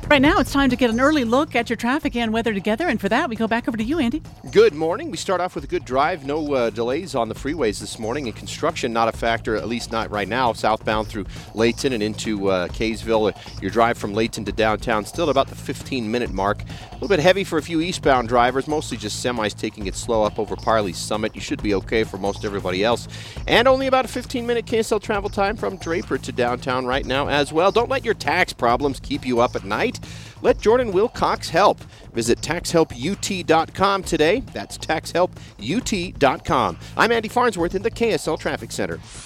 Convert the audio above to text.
Right now, it's time to get an early look at your traffic and weather together, and for that, we go back over to you, Andy. Good morning. We start off with a good drive. No delays on the freeways this morning, and construction not a factor, at least not right now. Southbound through Layton and into Kaysville. Your drive from Layton to downtown still at about the 15-minute mark. A little bit heavy for a few eastbound drivers, mostly just semis taking it slow up over Parley Summit. You should be okay for most everybody else. And only about a 15-minute KSL travel time from Draper to downtown right now as well. Don't let your tax problems keep you up at night. Let Jordan Wilcox help. Visit taxhelput.com today. That's taxhelput.com. I'm Andy Farnsworth in the KSL Traffic Center.